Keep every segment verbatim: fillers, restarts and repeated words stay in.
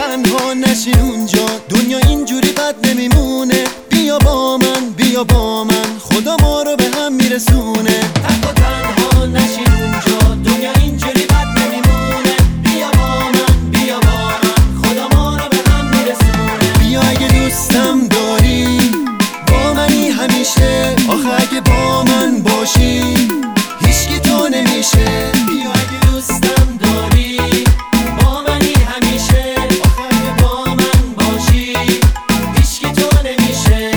تنها نشی اونجا، دنیا اینجوری بد نمیمونه. بیا با من، بیا با من، خدا ما رو به هم میرسونه. تک و تنها نشی اونجا، دنیا اینجوری بد نمیمونه. بیا با من، بیا با من، خدا ما رو به هم میرسونه. بیا اگه دوستم داری با منی همیشه، آخه اگه با من باشی هیچکی تو نمیشه. بیا اگه دوستم داری با منی همیشه، آخه اگه با من باشی هیچکی تو نمیشه.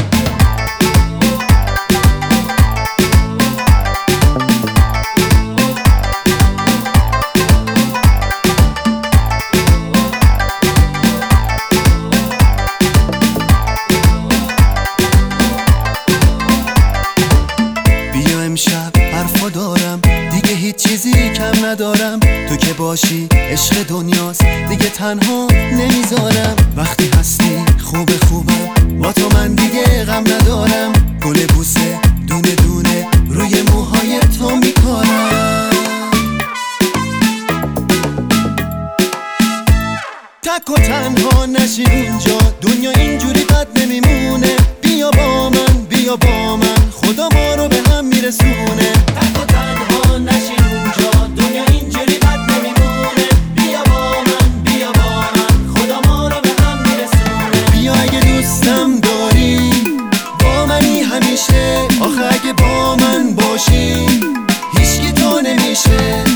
بیا امشب حرفا دارم، دیگه هیچ چیزی کم ندارم. تو که باشی عشق دنیاست، دیگه تنها نمیذارم. وقتی هستی خوب خوبم، با تو من دیگه غم ندارم. گل بوسه دونه دونه روی موهای تو میکارم. تک و تنها نشی اونجا، دنیا اینجوری بد نمیمونه. بیا با من، بیا با من، خدا ما رو به هم میرسونه. تک و تنها نشی اونجا، دنیا اینجوری بد نمیمونه. بیا با من، بیا با من، خدا ما رو به هم میرسونه. بیا اگه دوستم داری با منی همیشه، آخه اگه با من باشی هیچکی تو نمیشه.